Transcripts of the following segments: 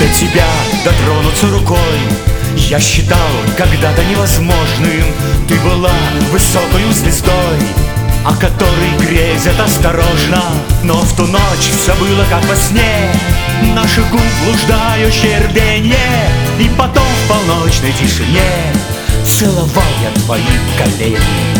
тебя дотронуться рукой я считал когда-то невозможным. Ты была высокою звездой, о которой грезят осторожно. Но в ту ночь все было как во сне, наших губ блуждающее рвенье. И потом в полночной тишине целовал я твои колени.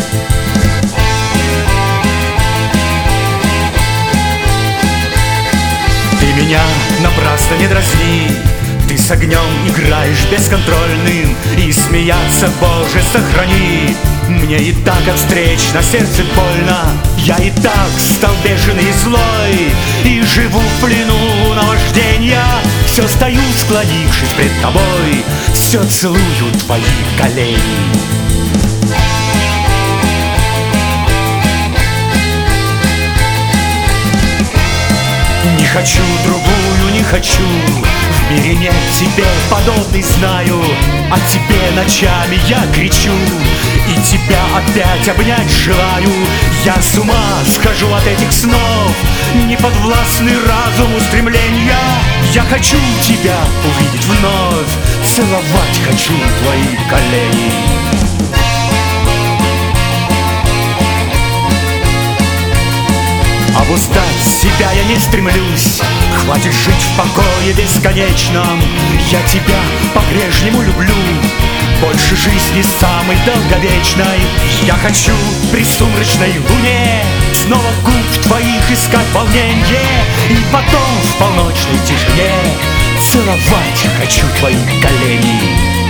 Ты меня напрасно не дразни, ты с огнем играешь бесконтрольным. И смеяться, Боже, сохрани. Мне и так от встреч на сердце больно. Я и так стал бешеный и злой, и живу в плену наважденья. Все стою, склонившись пред тобой, все целую твои колени. Не хочу другую, не хочу, в мире нет тебе подобной, знаю. О тебе ночами я кричу, и тебя опять обнять желаю. Я с ума схожу от этих снов, не подвластны разуму стремления. Я хочу тебя увидеть вновь, целовать хочу твои колени. Обуздать себя я не стремлюсь, хватит жить в покое бесконечном. Я тебя по-прежнему люблю, больше жизни самой долговечной. Я хочу при сумрачной луне снова губ твоих искать волненье. И потом в полночной тишине целовать хочу твои колени.